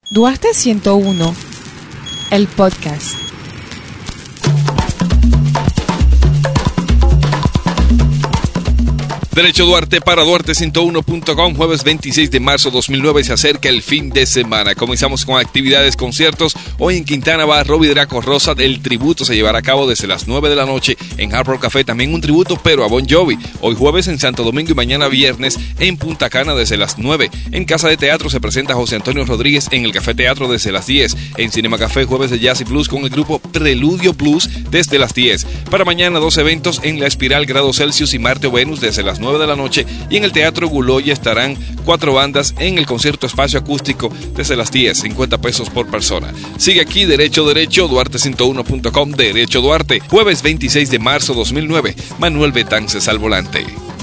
Duarte 101, el podcast. Derecho Duarte para Duarte101.com, jueves 26 de marzo 2009, se acerca el fin de semana. Comenzamos con actividades, conciertos. Hoy en Quintana va Robbie Draco Rosa. El tributo se llevará a cabo desde las 9 de la noche en Hard Rock Café. También un tributo, pero a Bon Jovi. Hoy jueves en Santo Domingo y mañana viernes en Punta Cana desde las 9. En Casa de Teatro se presenta José Antonio Rodríguez en el Café Teatro desde las 10. En Cinema Café, jueves de Jazz y Blues con el grupo Preludio Blues desde las 10. Para mañana, dos eventos en La Espiral Grado Celsius y Marte o Venus desde las 9 de la noche, y en el Teatro Guloya estarán 4 bandas en el concierto espacio acústico desde las 10, 50 pesos por persona. Sigue aquí Derecho, Duarte101.com, Derecho Duarte, jueves 26 de marzo 2009, Manuel Betances al volante.